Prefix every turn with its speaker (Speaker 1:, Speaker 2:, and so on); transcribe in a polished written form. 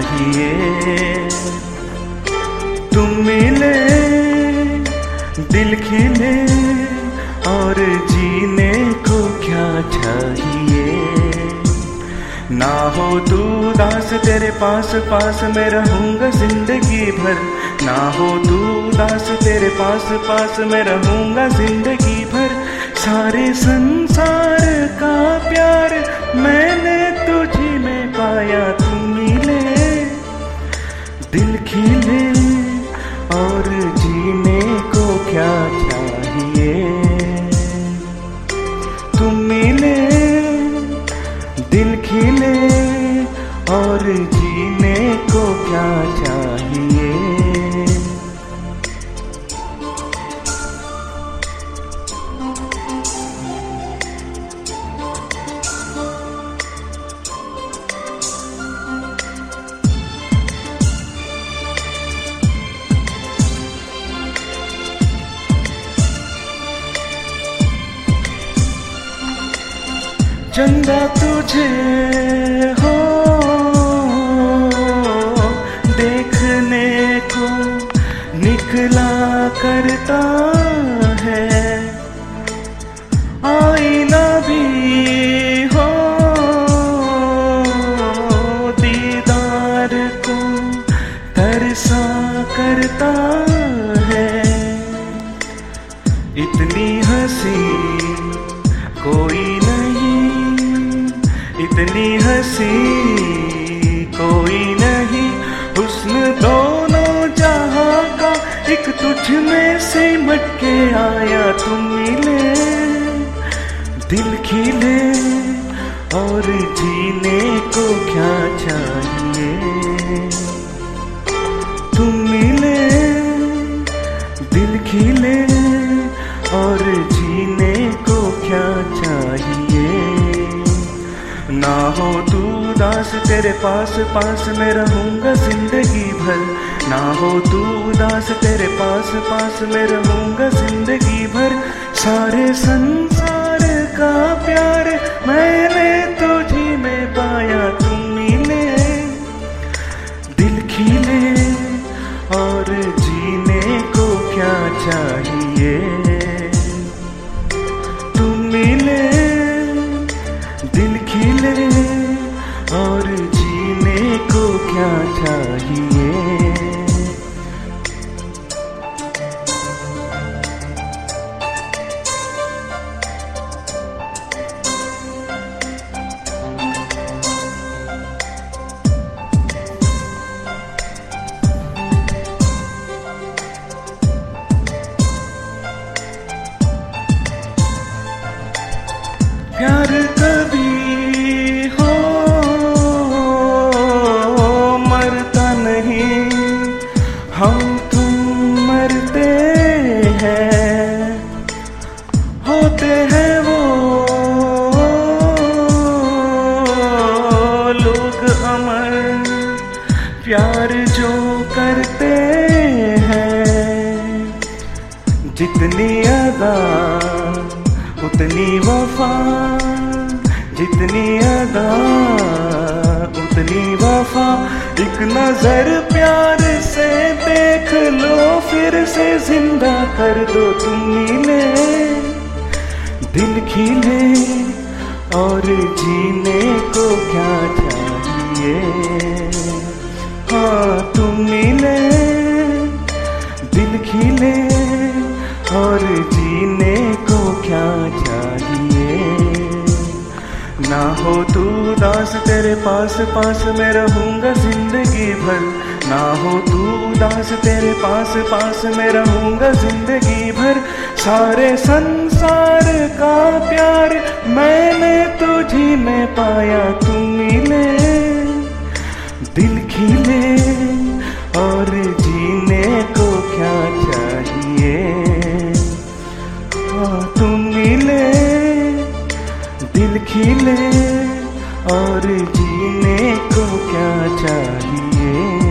Speaker 1: चाहिए। तुम मिले, दिल खिले, और जीने को क्या चाहिए। ना हो तू उदास, तेरे पास पास मैं रहूंगा जिंदगी भर। ना हो तू उदास, तेरे पास पास मैं रहूंगा जिंदगी भर। सारे संसार का प्यार मैंने तुझी में पाया। तुम मिले, दिल खिले, और जीने को क्या चाहिए। तुम मिले, दिल खिले, और जीने को क्या चाहिए। चंदा तुझे हो देखने को निकला करता है। आईना भी हो दीदार को तरसा करता है। इतनी हंसी कोई इतनी हंसी कोई नहीं। हुस्न दोनों जहां का एक तुझ में सिमट के आया। तुम मिले, दिल खिले, और जीने को क्या चाहिए। तुम मिले, दिल खिले, और जीने को क्या चाहिए। ना हो तू उदास, तेरे पास पास मैं रहूंगा जिंदगी भर। ना हो तू उदास, तेरे पास पास मैं रहूंगा जिंदगी भर। सारे संसार का प्यार मैंने तुझी में पाया। तुम मिले, दिल खिले, और जीने को क्या चाहिए। तुम मिले, दिल खिले, और जीने को क्या चाहिए। प्यार कभी हो मरता नहीं, हम तुम मरते हैं। होते हैं वो लोग अमर, प्यार जो करते हैं। जितनी अदा उतनी वफा, जितनी अदा उतनी वफा। एक नजर प्यार से देख लो, फिर से जिंदा कर दो। तुम मिले, दिल खिले, और जीने को क्या चाहिए। हाँ तुम मिले, दिल खिले, और जीने को क्या चाहिए। ना हो तू उदास, तेरे पास पास मैं रहूंगा जिंदगी भर। ना हो तू उदास, तेरे पास पास मैं रहूंगा जिंदगी भर। सारे संसार का प्यार मैंने तुझी में पाया। तुम मिले, दिल खिले, और जीने को क्या चाहिए। हाँ तुम मिले, दिल खिले, और जीने को क्या चाहिए।